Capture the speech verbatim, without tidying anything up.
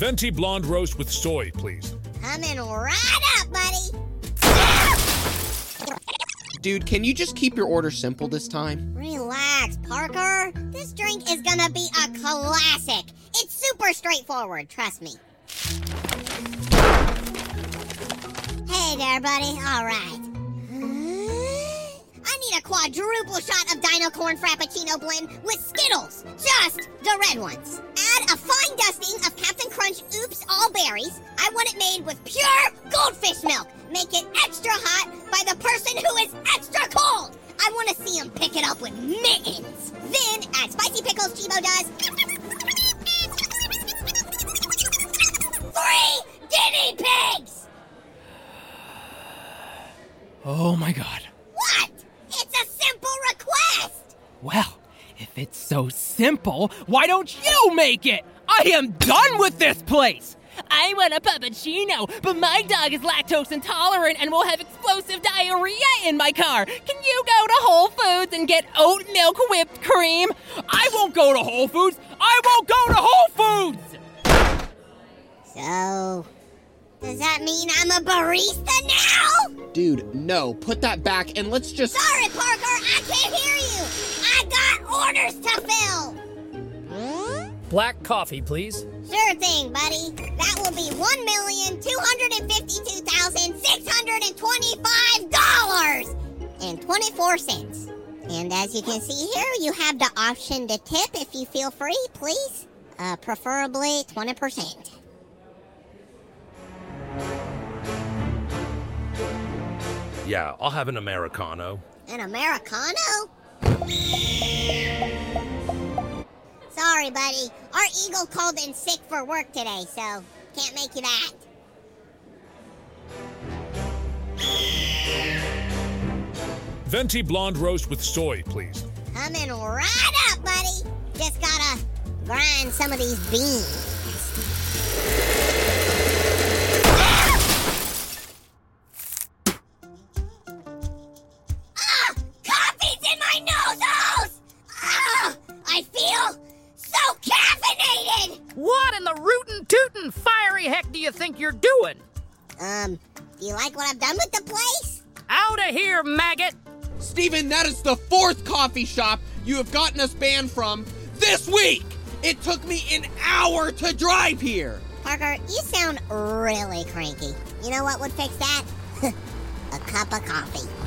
Venti blonde roast with soy, please. Coming right up, buddy. Dude, can you just keep your order simple this time? Relax, Parker. This drink is gonna be a classic. It's super straightforward, trust me. Hey there, buddy. All right. I need a quadruple shot of Dino Corn Frappuccino blend with Skittles. Just the red ones. Add a fine dusting of Captain Crunch Oops All Berries. I want it made with pure goldfish milk. Make it extra hot by the person who is extra cold. I want to see him pick it up with mittens. Then add spicy pickles, Chibo does. Three guinea pigs! Oh my god. What? It's a simple request! Well, if it's so simple, why don't you make it? I am done with this place! I want a puppuccino, but my dog is lactose intolerant and will have explosive diarrhea in my car. Can you go to Whole Foods and get oat milk whipped cream? I won't go to Whole Foods! I won't go to Whole Foods! So, does that mean I'm a barista now? Dude, no. Put that back and let's just... Sorry, Parker, I can't hear you. I got orders to fill. Black coffee, please. Sure thing, buddy. That will be one million two hundred fifty-two thousand six hundred twenty-five dollars and twenty-four cents. And as you can see here, you have the option to tip if you feel free, please. Uh, preferably twenty percent. Yeah, I'll have an Americano. An Americano? Sorry, buddy. Our eagle called in sick for work today, so can't make you that. Venti blonde roast with soy, please. Coming right up, buddy. Just gotta grind some of these beans. Ah! Coffee's in my nose! Ah! I feel so caffeinated! What in the rootin' tootin' fiery heck do you think you're doing? Um, do you like what I've done with the place? Out of here, maggot! Steven, that is the fourth coffee shop you have gotten us banned from this week! It took me an hour to drive here! Parker, you sound really cranky. You know what would fix that? A cup of coffee.